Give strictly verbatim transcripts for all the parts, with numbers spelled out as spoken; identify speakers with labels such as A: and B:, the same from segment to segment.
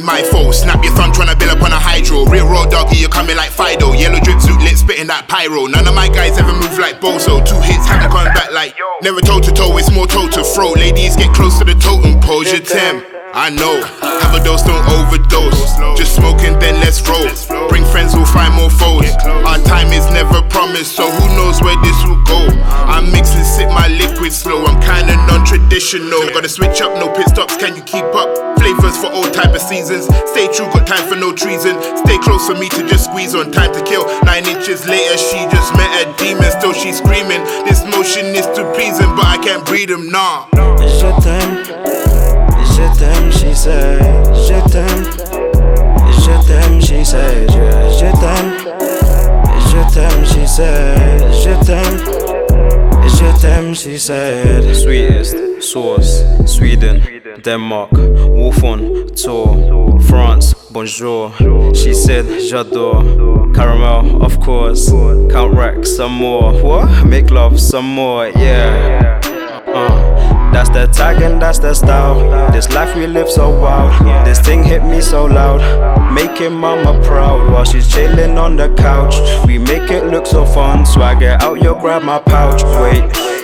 A: my fault. Snap your thumb tryna build up on a hydro. Real road doggy, you're coming like Fido. Yellow drip zoot lit, spitting that pyro. None of my guys ever move like Bozo. Two hits, have to come back like never toe to toe, it's more toe to throat. Ladies get close to the totem pole, je t'aime. I know, have a dose, don't overdose. Just smoking, then let's roll. Bring friends, we'll find more foes. Our time is never promised, so who knows where this will go. I'm mixing, sip my liquid slow. I'm kinda non-traditional. Gotta switch up, no pit stops, can you keep up? Flavors for all type of seasons. Stay true, got time for no treason. Stay close for me to just squeeze on. Time to kill. Nine inches later, she just met a demon. Still she's screaming. This motion is too pleasing, but I can't breed him, nah.
B: Je t'aime, je t'aime, she said. Je t'aime, je t'aime, she said. Je, je t'aime, je t'aime, she said. Je t'aime, je t'aime, she said.
C: Sweetest sauce, Sweden, Denmark, Wolf on tour, France, bonjour. She said j'adore, caramel, of course. Count rack some more, what? Make love some more, yeah. Uh. That's the tag and that's the style. This life we live so wild. This thing hit me so loud, making mama proud while she's chilling on the couch. We make it look so fun, swagger out, yo, grab my pouch. Wait,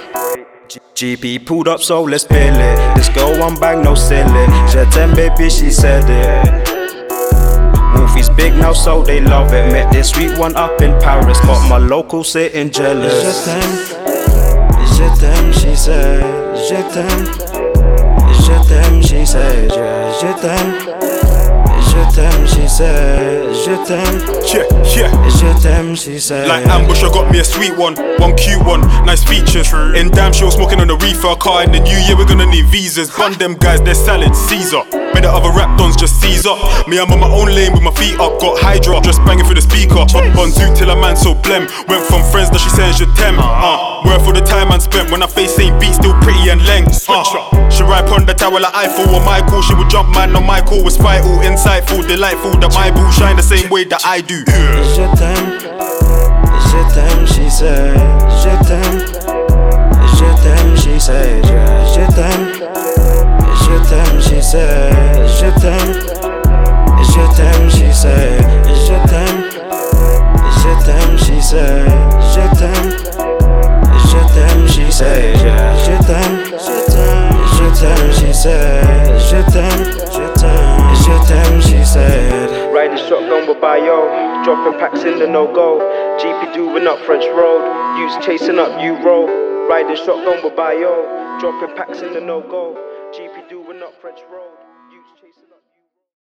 C: G P pulled up, so let's pill it. This girl one bag, no silly. Je t'aime, baby, she said it. Wolfie's big now, so they love it. Met this sweet one up in Paris, got my local sitting jealous.
B: Je t'aime, je t'aime, she said. Je t'aime, je t'aime, she said. Je, je t'aime, je t'aime, she said. Je t'aime,
D: Yeah, yeah.
B: je t'aime, she said.
D: Like Ambush, I got me a sweet one, one cute one, nice features. In damn show, smoking on the reefer car. In the new year, we're gonna need visas. Bun them guys, they're salad, Caesar. Made the other rap dons just Caesar. Me, I'm on my own lane with my feet up. Got Hydra, just banging through the speaker. Up on zoot till a man so blem. Went from friends that she saying je t'aime. Uh, worth for the time and spent. When I face ain't beat, still pretty and length. Uh, she ride on the tower like Eiffel on my call. She would jump man on my call. Was vital, insightful, delightful. That my boo shine the same way that I do.
B: Je t'aime, je t'aime, she said. Je t'aime, je t'aime, she said. Je, je t'aime, je t'aime, she said. Je t'aime, je t'aime, she said. Je t'aime, je t'aime, she said. Je t'aime, je t'aime, she said. Je t'aime, je t'aime, she said. Je t'aime, je t'aime, je t'aime, she said.
C: Riding shotgun with Bayo, dropping packs in the no-go. G P doing up French Road, You's chasing up you roll. Riding shotgun with Bayo, dropping packs in the no-go. G P doing up French Road.